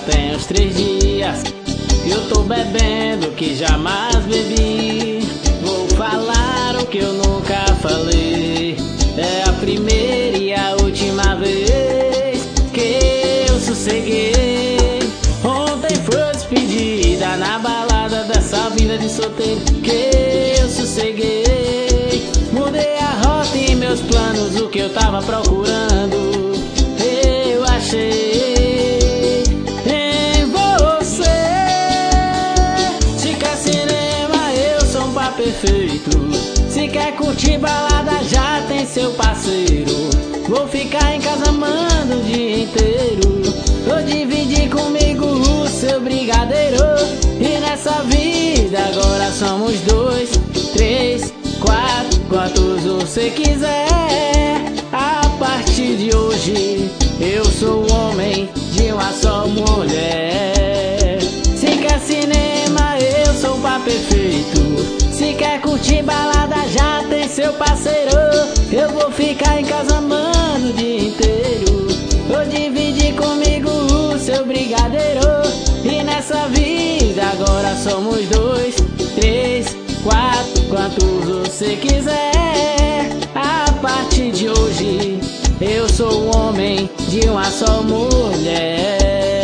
tem uns 3 dias. Eu tô bebendo que jamais bebi. Vou falar o que eu nunca falei. É a primeira e a última vez que eu sosseguei. Ontem foi despedida na balada dessa vida de solteiro que eu sosseguei. Mudei a rota e meus planos, o que eu tava procurando eu achei em você. Se quer cinema, eu sou um par perfeito. Se quer curtir balada, já tem seu parceiro. Vou ficar em casa amando o dia inteiro. Vou dividir comigo o seu brigadeiro. E nessa vida agora somos 2, 3, 4, quantos você quiser. A partir de hoje eu sou o homem de uma só mulher. Se quer cinema, eu sou o par perfeito. Se quer curtir balada, já tem seu parceiro. Eu vou ficar em casa amando o dia inteiro. Vou dividir comigo o seu brigadeiro. E nessa vida agora somos 2, 3, 4, quantos você quiser. A partir de hoje eu sou o homem de uma só mulher.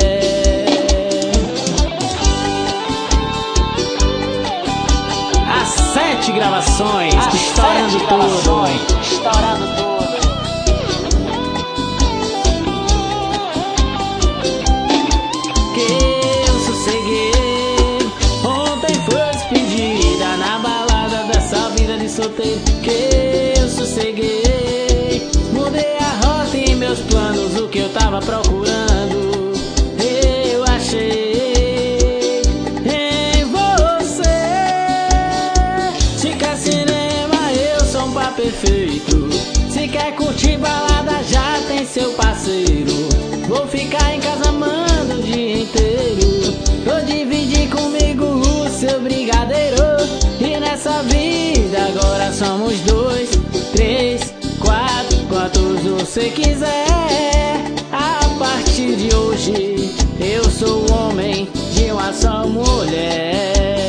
As 7 gravações, estourando tudo. Estourando tudo. Que eu sosseguei. Ontem foi despedida na balada dessa vida de solteiro que eu sosseguei. Mudei a rota e meus planos, o que eu tava procurando eu achei em você. Se quer cinema, eu sou um par perfeito. Se quer curtir balada, já tem seu parceiro. Vou ficar em casa amando o dia inteiro. Vou dividir comigo o seu brigadeiro. E nessa vida agora somos 2, 3, 4, quantos você quiser. A partir de hoje eu sou o homem de uma só mulher.